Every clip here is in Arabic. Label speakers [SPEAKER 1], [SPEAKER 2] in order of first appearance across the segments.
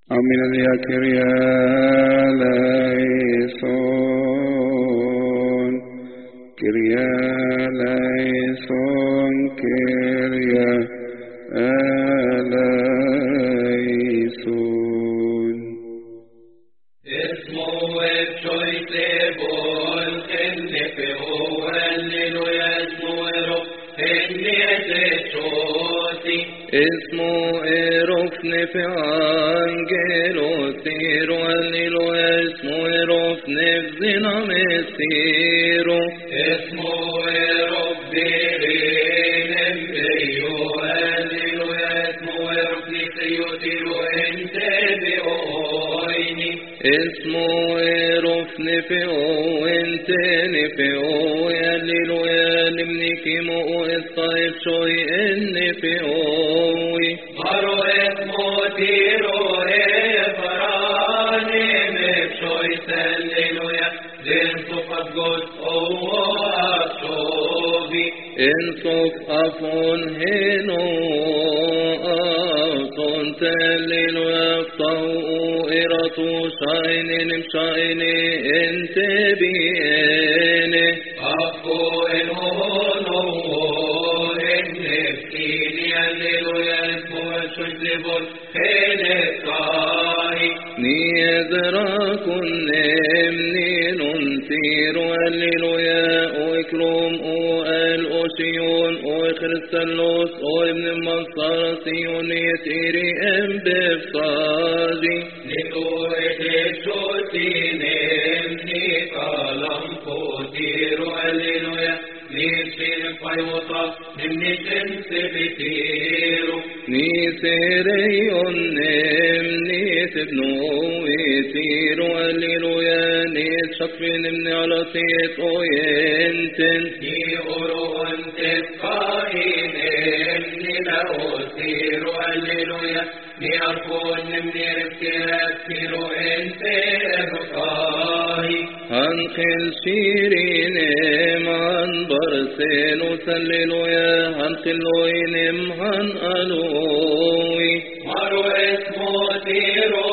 [SPEAKER 1] Amen. Alia Kyrie eleison. Kyrie eleison. Kyrie eleison.
[SPEAKER 2] Ismo et choite bol ennefe o alleluia ismo ero ennete choti
[SPEAKER 3] اسمه إرفن في أنجيلو سيرو الليلويا اسمه إرفن في زنا مسيرو
[SPEAKER 2] اسمو ربيرين امبريو alleluia اسمو ربي سيوتيرو انت بأويني
[SPEAKER 3] اسمه إرفن في أو انتني في أو الليلويا لمنيكي مو الصيف شوي إني في أوي
[SPEAKER 2] مارو اسمو تيرو فراني مبشوي alleluia لنسو قد أشوبي
[SPEAKER 3] انصف أفون هنو أفون تلينو يفتو إراتو شاينين مشايني انت بييني
[SPEAKER 2] أفو إنهونو إنفتيني alleluia اسمو شجلبون هنكاي
[SPEAKER 3] نيذراكن نمنين انتيرو الليلويا وإكروم الأوشيون وخرسلوس وابن المنصرسيون يتيري ام بفصاجي
[SPEAKER 2] نتو إتشوتيني نيكالام كوتيرو alleluia نيشين فايوطا نمنيشن سبتيرو
[SPEAKER 3] نيسيريون نمنيتبنو ويتيرو الليلويا نيتشطفين من على سيت وينتن
[SPEAKER 2] ني أورو أنت قائن نلوتيرو alleluia ني أرفون نمني رفتيرو انت بقاي
[SPEAKER 3] هنخل شيرين من برسين وسللويا هنخلوين هنقلوي
[SPEAKER 2] مارو اسمو تيرو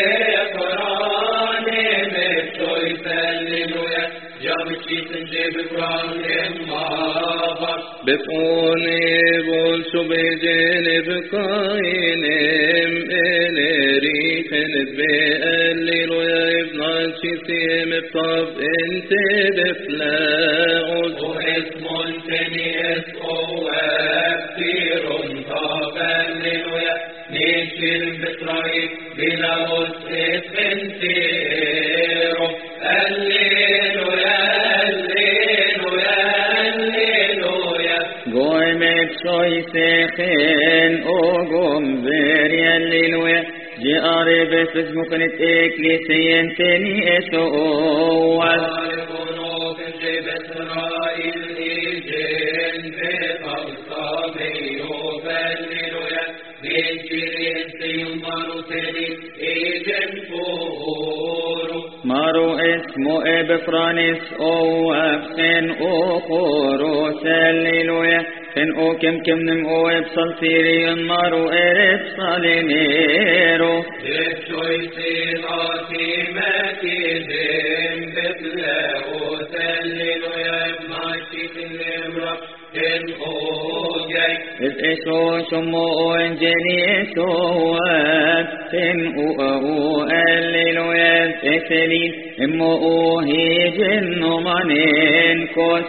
[SPEAKER 2] فراني مبشوي alleluia جابشي سنجيب فراني مابا
[SPEAKER 3] بفوني بولشو بيجين بقاينم انريخن بقللويا ابن عشيسيم بطب انت بفلاقود
[SPEAKER 2] واسمو انتني اسقو وابتيرون طاب alleluia نيشين بطريق بلا وسط انتيرو alleluia alleluia alleluia
[SPEAKER 4] Goy met soy sechen o gom ver yallilwe جي قريب فيسبوك نتكليسين تاني اسوال
[SPEAKER 2] وارغونو في جيب اسرائيل إيجين في قلصاميو فالليلويا من جيرين سيمارو تاني إيجين فورو
[SPEAKER 4] مارو اسمو ابفرانيس او افسن او خورو سللويا فن او كم نم او ابصل سيريون مارو ارب صالينيرو
[SPEAKER 2] يبشوي سيغاتي مكيزين بتلاقو سللويا بماشي كنمرا إن أوجي
[SPEAKER 4] إذ إسو شمو انجني إسو فن او الليلويا إسلين إمو هي جنو منين كوس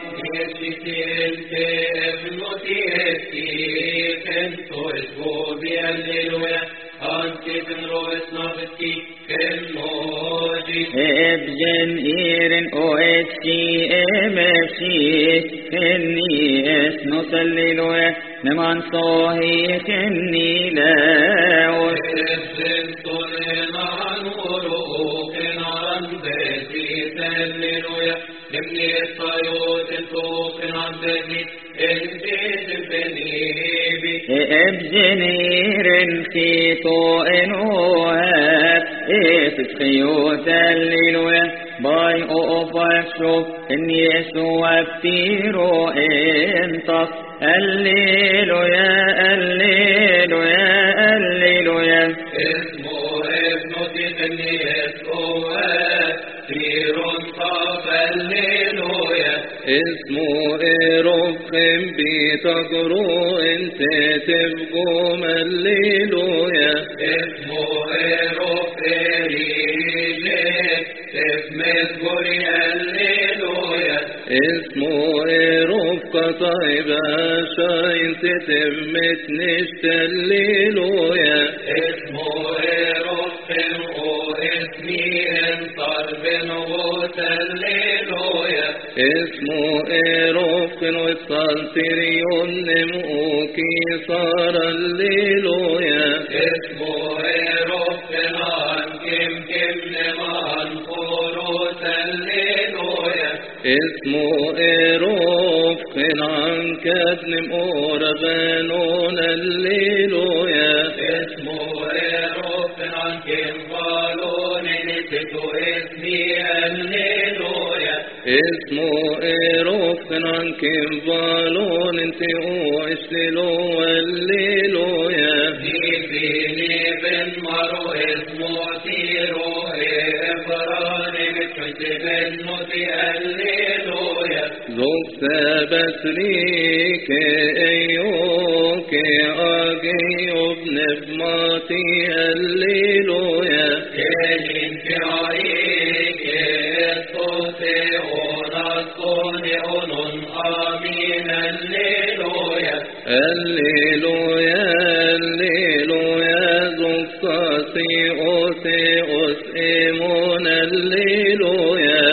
[SPEAKER 4] ابجن إيرن او اتشي امفشي كني اسنو سللويا نمان صوهي كني لاوس
[SPEAKER 2] ابجن طلمان وروق نارن بيتي سللويا نمني الطيوت الفوق نعبدي انتد بنيبي
[SPEAKER 4] ابجنيرن خيطو انوهات اتسخيوت الليلويا باي اوفاك شوف اني يسوع افتيرو انتص الليلويا الليلويا الليلويا
[SPEAKER 2] اسمه بني يسوع سيرون طاب الليلويا
[SPEAKER 3] اسمه إيروخم بيتقرو انت تبقوم الليلويا
[SPEAKER 2] اسمه إيروخ إريجيك اسمه قولي الليلويا
[SPEAKER 3] اسمه إيروخ قطعب عشا انت تبمت نشت الليلويا
[SPEAKER 2] اسمه إيروخ اسمي انصر بنغوت الليلويا
[SPEAKER 3] اسمه إيروخ والصلتريون نموكي صار الليلويا
[SPEAKER 2] اسمه إيروخ عن كم نمان خروت الليلويا
[SPEAKER 3] اسمه إيروخ عن كدن أوربانون الليلويا
[SPEAKER 2] اسمه إيروخ عن كم قالون نسيتو اسمي الليلويا
[SPEAKER 3] اسمه إيروخ عن كنفالون انت واشللو الليلويا
[SPEAKER 2] نيفيني بن مرو اسمه تيرو إفراني بتشد بالنوتي الليلويا
[SPEAKER 3] ذوق سبسريك ايوك اغي ابن بماتي الليلويا
[SPEAKER 2] كلين في عريك الصوتي ونصوني ونن آمين الليلويا
[SPEAKER 3] الليلويا الليلويا ذوق ساسي اوسي اوس ايمون الليلويا